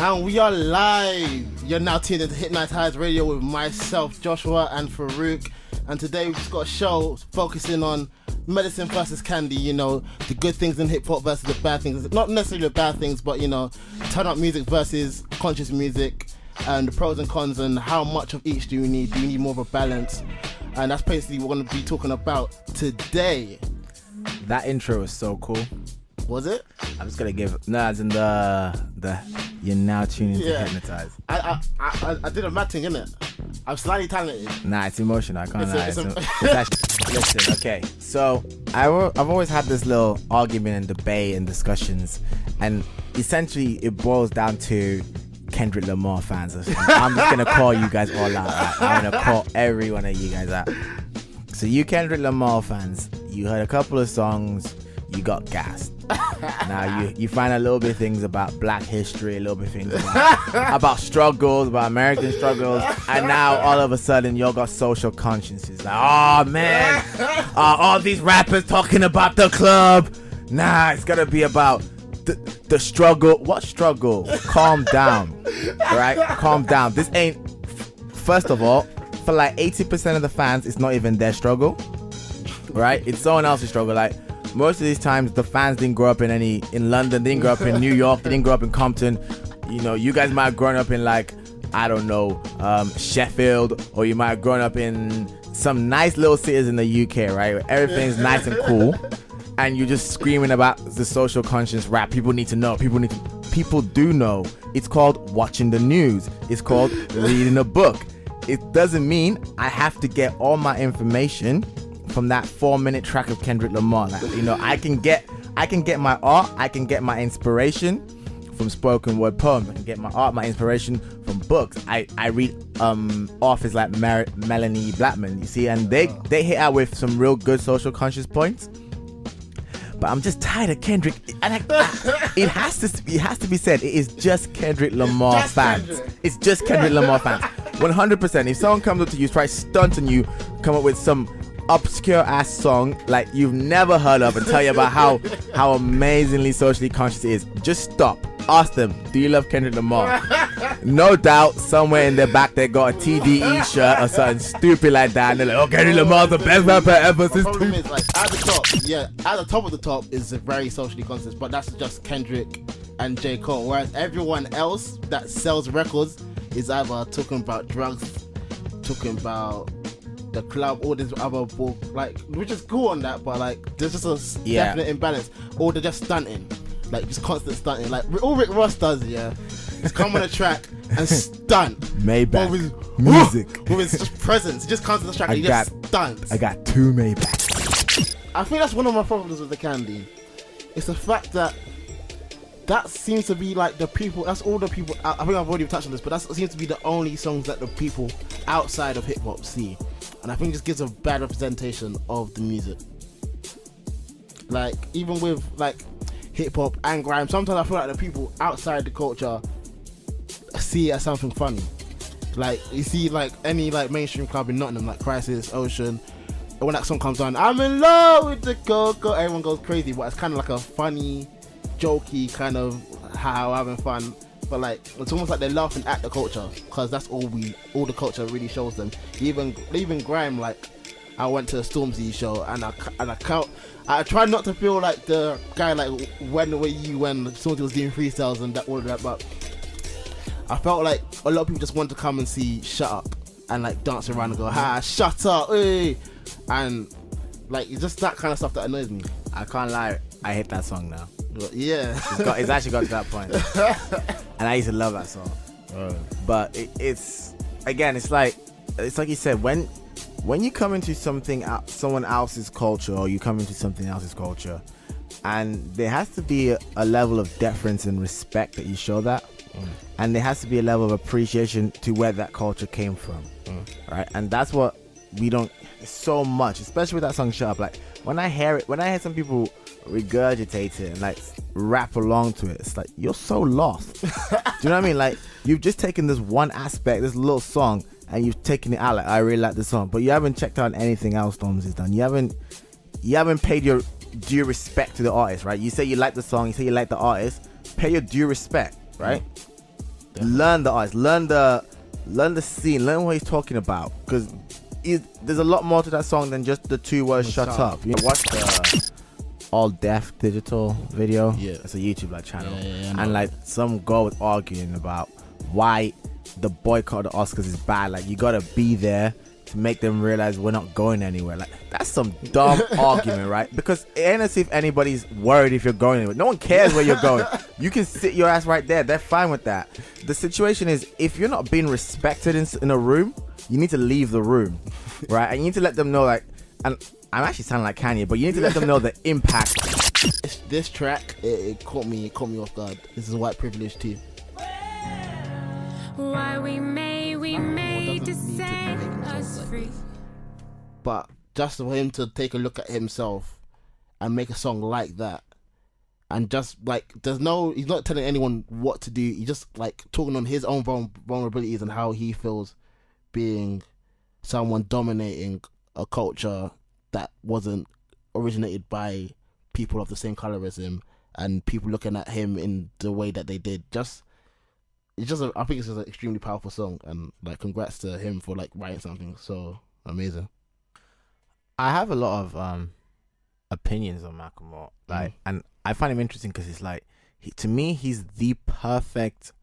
And we are live. You're now tuned into Hypnotize Radio with myself, Joshua, and Farouk. And today we've just got a show focusing on medicine versus candy, you know, the good things in hip-hop versus the bad things. Not necessarily the bad things, but, you know, turn-up music versus conscious music, and the pros and cons, and how much of each do you need? Do you need more of a balance? And that's basically what we're going to be talking about today. That intro is so cool. Was it? I'm just gonna give as in the you're now tuning to Hypnotize. I did a mad thing, innit? I'm slightly talented. Nah, it's emotional. I can't lie. It's actually, listen, okay. So I've always had this little argument and debate and discussions, and essentially it boils down to Kendrick Lamar fans. I'm just gonna call you guys all out. Right? I'm gonna call every one of you guys out. So you Kendrick Lamar fans, you heard a couple of songs, you got gassed. Now you find a little bit of things about black history, a little bit of things about struggles, about American struggles, and now all of a sudden y'all got social consciences. Like, oh man, all these rappers talking about the club. Nah, it's gonna be about the struggle. What struggle? Calm down, right? Calm down. This ain't. First of all, for like 80% of the fans, it's not even their struggle, right? It's someone else's struggle. Like, most of these times the fans didn't grow up in London, they didn't grow up in New York, they didn't grow up in Compton. You know, you guys might have grown up in like, I don't know, Sheffield, or you might have grown up in some nice little cities in the UK, right? Where everything's nice and cool, and you're just screaming about the social conscience rap. People need to know. People do know. It's called watching the news. It's called reading a book. It doesn't mean I have to get all my information from that 4-minute track of Kendrick Lamar. Like, you know, I can get my art, I can get my inspiration from spoken word poems, I can get my art, my inspiration from books. I read authors like Melanie Blackman, you see, and they hit out with some real good social conscious points. But I'm just tired of Kendrick. It has to be said, it is just Kendrick Lamar fans. It's just Kendrick Lamar fans. 100%. If someone comes up to you, tries stunting you, come up with some obscure ass song like you've never heard of and tell you about how amazingly socially conscious it is, just stop. Ask them, do you love Kendrick Lamar? No doubt somewhere in their back they got a TDE shirt or something stupid like that, and they're like, oh, Kendrick Lamar's the best rapper ever. The problem is, like, at the top of the top is very socially conscious, but that's just Kendrick and J. Cole, whereas everyone else that sells records is either talking about drugs, talking about the club, or this other book, like, which is cool on that, but like there's just a definite imbalance, or they're just stunting, like just constant stunting, like all Rick Ross does. Just come on a track and stunt Maybach with music, with his just presence. He just comes to the track and he just stunts. I got 2 Maybachs. I think that's one of my problems with the candy. It's the fact that seems to be like the people, that's all the people, I think I've already touched on this, but that seems to be the only songs that the people outside of hip-hop see. And I think it just gives a bad representation of the music. Like, even with like hip-hop and grime, sometimes I feel like the people outside the culture see it as something funny. Like, you see like any like mainstream club in Nottingham, like Crisis, Ocean, when that song comes on, I'm in love with the coco, everyone goes crazy, but it's kind of like a funny, jokey kind of how having fun, but like it's almost like they're laughing at the culture, because that's all the culture really shows them. Even grime, like I went to a Stormzy show and I tried not to feel like the guy like when Stormzy was doing freestyles and all of that, but I felt like a lot of people just wanted to come and see Shut Up and like dance around and go, ha, shut up, hey. And like it's just that kind of stuff that annoys me. I can't lie, I hate that song now. Yeah, it's actually got to that point, and I used to love that song. But it's again, it's like you said, when you come into someone else's culture, or you come into something else's culture, and there has to be a level of deference and respect that you show that, and there has to be a level of appreciation to where that culture came from, right? And that's what we don't so much, especially with that song Shut Up. Like when I hear some people regurgitate it and like rap along to it, it's like you're so lost. Do you know what I mean? Like you've just taken this one aspect, this little song, and you've taken it out. Like, I really like this song, but you haven't checked out anything else Stormzy's done. You haven't paid your due respect to the artist, right? You say you like the song, you say you like the artist, pay your due respect, right? Learn the artist, learn the scene, learn what he's talking about, because there's a lot more to that song than just the 2 words "shut up." You know, watch the All Deaf Digital video. Yeah, it's a YouTube channel, and like some girl was arguing about why the boycott of the Oscars is bad. Like, you gotta be there to make them realize we're not going anywhere. Like, that's some dumb argument, right? Because it ain't as if anybody's worried if you're going anywhere. No one cares where you're going. You can sit your ass right there. They're fine with that. The situation is, if you're not being respected in a room, you need to leave the room, right? And you need to let them know, like, and I'm actually sounding like Kanye, but you need to let them know the impact. This track, it caught me off guard. This is white privilege too. Why we made to set us free. But just for him to take a look at himself and make a song like that, and just like, he's not telling anyone what to do. He's just like talking on his own vulnerabilities and how he feels being someone dominating a culture that wasn't originated by people of the same color as him, and people looking at him in the way that they did. I think it's just an extremely powerful song, and like, congrats to him for like writing something so amazing. I have a lot of opinions on Macklemore, like, and I find him interesting because it's like, to me, he's the perfect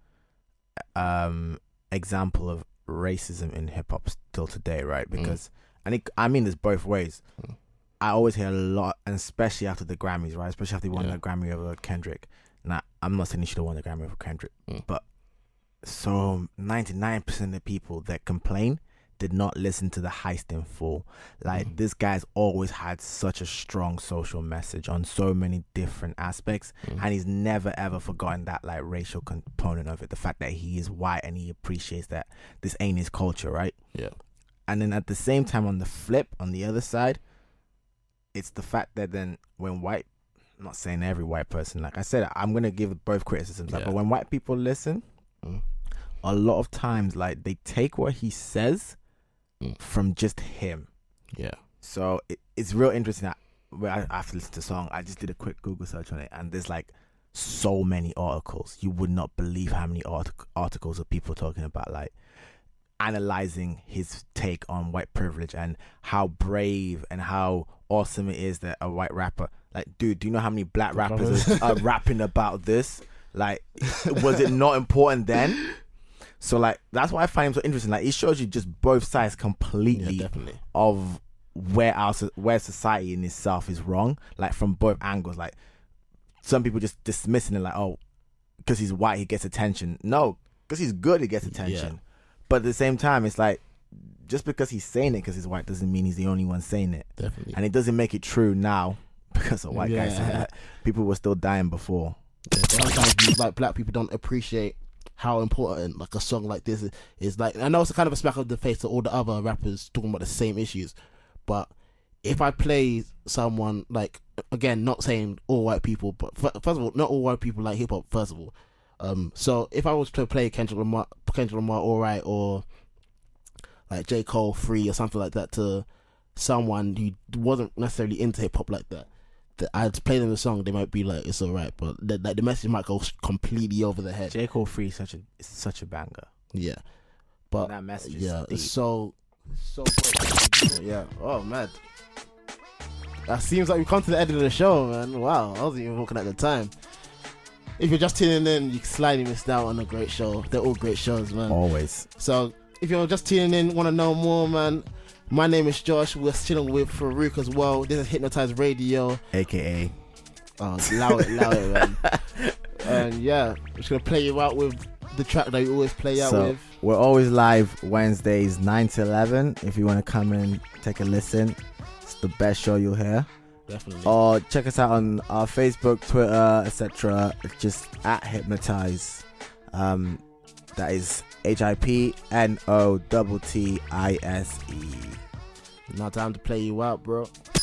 example of racism in hip hop still today, right? Because I mean this both ways. I always hear a lot, and especially after the Grammys, right? Especially after he won the Grammy over Kendrick. Now, I'm not saying he should have won the Grammy over Kendrick, but so 99% of the people that complain did not listen to the Heist in full. Like, this guy's always had such a strong social message on so many different aspects, and he's never ever forgotten that like racial component of it. The fact that he is white and he appreciates that this ain't his culture, right? Yeah. And then at the same time, on the flip, on the other side, it's the fact that then when I'm not saying every white person, like I said, I'm gonna give both criticisms, but when white people listen, a lot of times, like, they take what he says from just him. Yeah. So it's real interesting that I have to listen to the song. I just did a quick Google search on it, and there's like so many articles. You would not believe how many articles of people talking about, like, analyzing his take on white privilege and how brave and how awesome it is that a white rapper, like, dude, do you know how many black rappers are rapping about this? Like, was it not important then? So, like, that's why I find him so interesting. Like, it shows you just both sides completely of where society in itself is wrong. Like, from both angles. Like, some people just dismissing it, like, oh, because he's white, he gets attention. No, because he's good, he gets attention. Yeah. But at the same time, it's like, just because he's saying it because he's white doesn't mean he's the only one saying it. Definitely. And it doesn't make it true now because a white guy said that. People were still dying before. Yeah, sometimes, like, black people don't appreciate how important like a song like this is. Like, I know it's a kind of a smack of the face to all the other rappers talking about the same issues, but if I play someone, like, again, not saying all white people, but first of all, not all white people like hip hop, first of all. So if I was to play Kendrick Lamar Alright, or like J. Cole Free or something like that to someone who wasn't necessarily into hip hop like that, I'd play them the song, they might be like, it's alright, but the message might go completely over the head. J. Cole Free is such a banger. Yeah, but that message is deep. so good. Yeah. Oh man, that seems like we've come to the end of the show, man. Wow, I wasn't even looking at the time. If you're just tuning in, you slightly missed out on a great show. They're all great shows, man. Always. So if you're just tuning in, want to know more, man, my name is Josh. We're chilling with Farouk as well. This is Hypnotize Radio, aka. Oh, allow it, man. And yeah, I'm just gonna play you out with the track that you always play out with. We're always live Wednesdays 9 to 11. If you want to come in, take a listen. It's the best show you'll hear. Definitely. Or check us out on our Facebook, Twitter, etc. It's just at Hypnotize. That is HIPNOTTISE. Now time to play you out, bro.